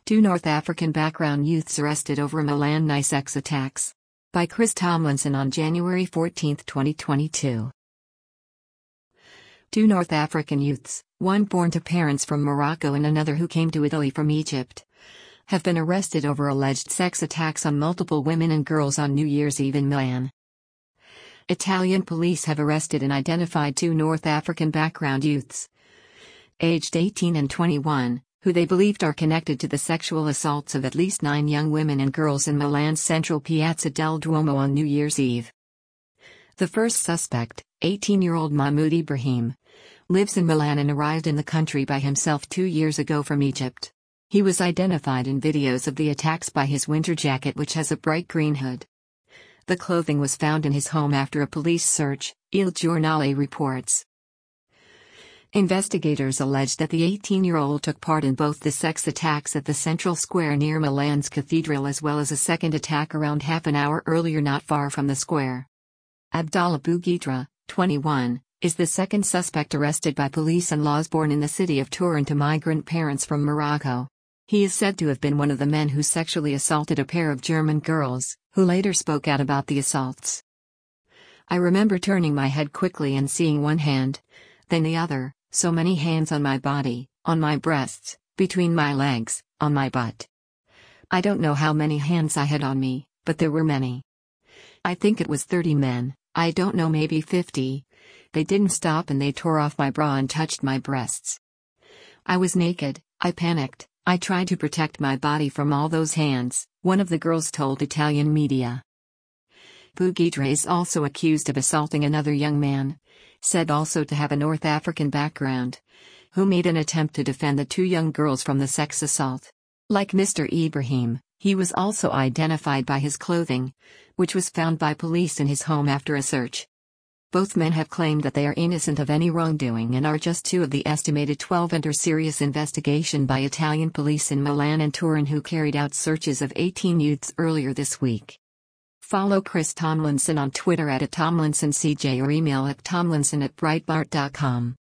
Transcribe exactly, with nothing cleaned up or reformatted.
Two North African background youths arrested over Milan Nice sex attacks. By Chris Tomlinson on January fourteenth, twenty twenty-two. Two North African youths, one born to parents from Morocco and another who came to Italy from Egypt, have been arrested over alleged sex attacks on multiple women and girls on New Year's Eve in Milan. Italian police have arrested and identified two North African background youths, aged eighteen and twenty-one, who they believed are connected to the sexual assaults of at least nine young women and girls in Milan's central Piazza del Duomo on New Year's Eve. The first suspect, eighteen-year-old Mahmoud Ibrahim, lives in Milan and arrived in the country by himself two years ago from Egypt. He was identified in videos of the attacks by his winter jacket, which has a bright green hood. The clothing was found in his home after a police search, Il Giornale reports. Investigators allege that the eighteen-year-old took part in both the sex attacks at the central square near Milan's cathedral as well as a second attack around half an hour earlier not far from the square. Abdallah Bouguitra, twenty-one, is the second suspect arrested by police and laws, born in the city of Turin to migrant parents from Morocco. He is said to have been one of the men who sexually assaulted a pair of German girls, who later spoke out about the assaults. "I remember turning my head quickly and seeing one hand, then the other, so many hands on my body, on my breasts, between my legs, on my butt. I don't know how many hands I had on me, but there were many. I think it was thirty men, I don't know, maybe fifty. They didn't stop and they tore off my bra and touched my breasts. I was naked, I panicked, I tried to protect my body from all those hands," one of the girls told Italian media. Bouguitra is also accused of assaulting another young man, said also to have a North African background, who made an attempt to defend the two young girls from the sex assault. Like Mister Ibrahim, he was also identified by his clothing, which was found by police in his home after a search. Both men have claimed that they are innocent of any wrongdoing and are just two of the estimated twelve under serious investigation by Italian police in Milan and Turin, who carried out searches of eighteen youths earlier this week. Follow Chris Tomlinson on Twitter at Tomlinson C J or email at tomlinson at breitbart dot com.